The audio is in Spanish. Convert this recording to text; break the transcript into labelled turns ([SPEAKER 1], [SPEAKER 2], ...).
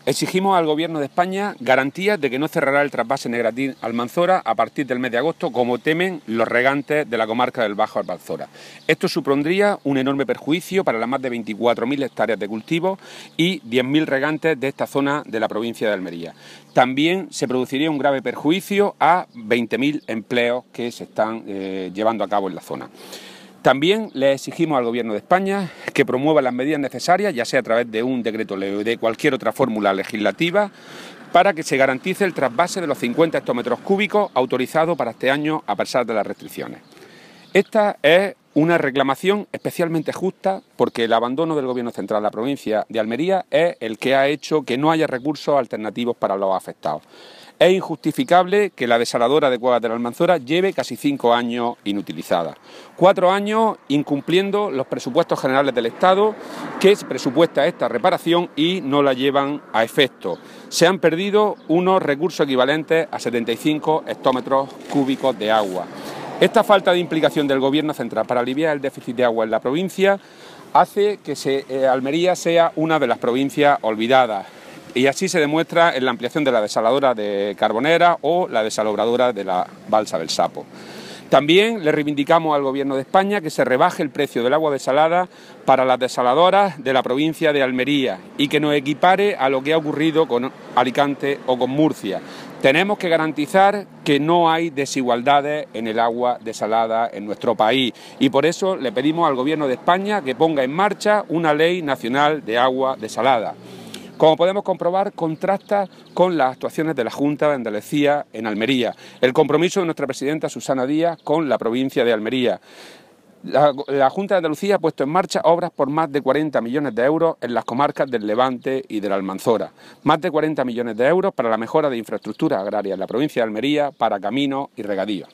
[SPEAKER 1] Exigimos al Gobierno de España garantías de que no cerrará el trasvase Negratín-Almanzora a partir del mes de agosto, como temen los regantes de la comarca del Bajo Almanzora. Esto supondría un enorme perjuicio para las más de 24.000 hectáreas de cultivo y 10.000 regantes de esta zona de la provincia de Almería. También se produciría un grave perjuicio a 20.000 empleos que se están llevando a cabo en la zona. También le exigimos al Gobierno de España que promueva las medidas necesarias, ya sea a través de un decreto ley o de cualquier otra fórmula legislativa, para que se garantice el trasvase de los 50 hectómetros cúbicos autorizados para este año a pesar de las restricciones. Esta es una reclamación especialmente justa porque el abandono del Gobierno central de la provincia de Almería es el que ha hecho que no haya recursos alternativos para los afectados. Es injustificable que la desaladora de Cuevas de la Almanzora lleve casi 5 años inutilizada. 4 años incumpliendo los presupuestos generales del Estado que se presupuesta esta reparación y no la llevan a efecto. Se han perdido unos recursos equivalentes a 75 hectómetros cúbicos de agua. Esta falta de implicación del Gobierno central para aliviar el déficit de agua en la provincia hace que Almería sea una de las provincias olvidadas. Y así se demuestra en la ampliación de la desaladora de Carbonera o la desalobradora de la Balsa del Sapo. También le reivindicamos al Gobierno de España que se rebaje el precio del agua desalada para las desaladoras de la provincia de Almería y que nos equipare a lo que ha ocurrido con Alicante o con Murcia. Tenemos que garantizar que no hay desigualdades en el agua desalada en nuestro país y por eso le pedimos al Gobierno de España que ponga en marcha una ley nacional de agua desalada. Como podemos comprobar, contrasta con las actuaciones de la Junta de Andalucía en Almería, el compromiso de nuestra presidenta Susana Díaz con la provincia de Almería. La Junta de Andalucía ha puesto en marcha obras por más de 40 millones de euros en las comarcas del Levante y de la Almanzora. Más de 40 millones de euros para la mejora de infraestructuras agrarias en la provincia de Almería, para caminos y regadíos.